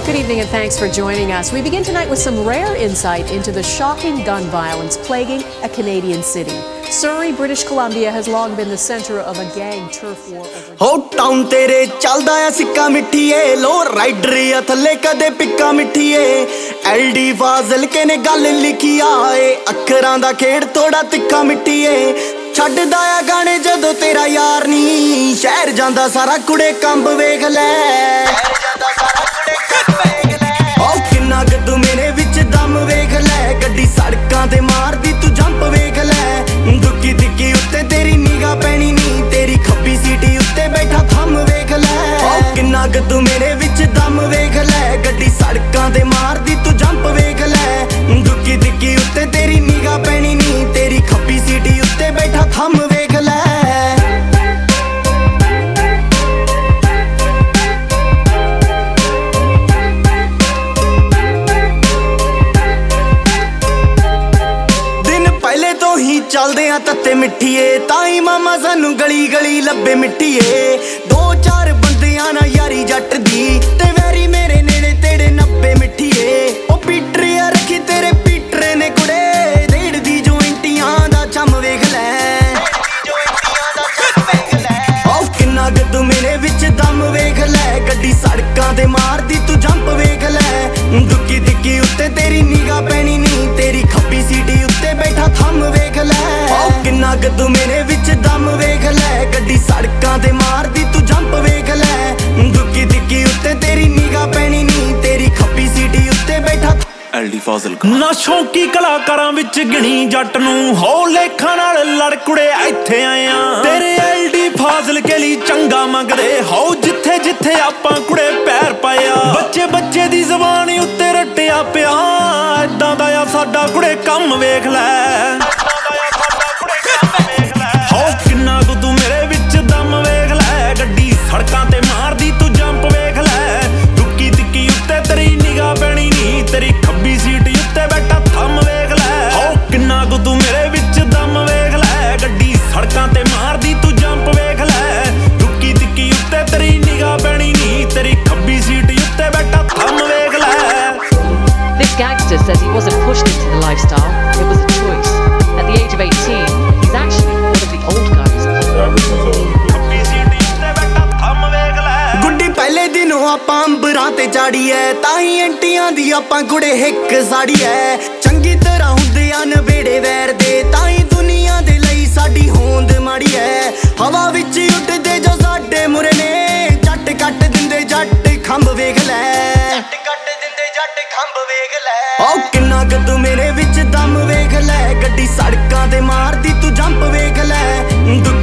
Good evening and thanks for joining us. We begin tonight with some rare insight into the shocking gun violence plaguing a Canadian city. Surrey, British Columbia has long been the center of a gang turf war over... हो town तेरे चलदा है सिक्का मिठिए low rider या थल्ले कदे पिक्का मिठिए LD Fazal के ने गल लिखी आए अखरां दा खेड़ थोड़ा तिक्का मिठिए छड्डदा आ गाने जदों तेरा यार नी शहर जांदा सारा कुड़े कंब वेख ले किन्ना गद्दू मेरे विच दम वेख ले गड्डी सड़कां ते मारदी तू जंप वेख ले दुक्की दिक्की उत्ते तेरी निगाह पैनी नी तेरी खब्बी सीटी उत्ते बैठा थम वेख ले किन्ना गद्दू मेरे विच दम वेख ले गड्डी सड़कां ते मारदी तू जंप वेख ले दुक्की दिक्की उत्ते तेरी निगाह पैनी नी तेरी खब्बी सीटी उत्ते बैठा थम वेख ले चलदे आ तत्ते मिठिए ताई मामा सानू गली गली लब्बे मिठिए दो चार बंदियां ना यारी जट दी ते वैरी मेरे नेड़े तेड़े 90 मिठिए ओ पीटरिया रखी तेरे पीटरे ने कुड़े रेड़ दी जोइंटियां दा चम वेख ले ओ किन्ना गद्दू मेरे विच दम वेख ले गड्डी सड़कां ते मारदी तू जंप वेख ले दुक्की दिक्की उत्ते तेरी निगाह पैनी नी तेरी खब्बी सीटी उत्ते बैठा थम वेख ले किन्ना गद्दू मेरे विच दम वेख ले गड्डी सड़कां ते मारदी तू जंप वेख ले दुक्की दिक्की उत्ते तेरी निगाह पैनी नी तेरी खब्बी सीटी उत्ते बैठा एलडी फाजल ना शौकी कलाकारां विच गिणी जट नूं हो लेखां नाल लड़कुड़े इत्थे आए आ तेरे एलडी फाजल के लिए चंगा मंगदे हो जिथे जिथे आपां कुड़े पैर पाया बच्चे बच्चे दी ज़बान उत्ते रट्टिया पिया इदां दा आ साडा कुड़े कम वेख ले सड़कां ते मारदी तू जंप वेख ले दुक्की दिक्की उत्ते तेरी निगाह पैनी नी तेरी खब्बी सीट उत्ते बैठा थम वेख ले हो किन्ना गुद्दू मेरे विच दम वेख ले गड्डी सड़कां ते मारदी तू जंप वेख ले दुक्की दिक्की उत्ते तेरी निगाह पैनी नी तेरी खब्बी सीट उत्ते बैठा थम वेख ले This gangster says he wasn't pushed into the lifestyle, it was a choice. At the age of 18, he's actually one of the old guys. पहले दिनों आपां अंबरां ते चाड़ी है ताही एंटियां दी आपां कुड़े हिक साड़ी है चंगी तरह हुंदे आ नवेड़े वैर दे ताही दुनिया दे लई साडी होंद माड़ी है हवा विच उड़दे जो साडे मुरे ने जट कट दिंदे जट खंभ वेख ले जट कट दिंदे जट खंभ वेख ले ओ किन्ना गद्दू मेरे विच दम वेख ले गड्डी सड़कां ते मारदी तू जंप वेख ले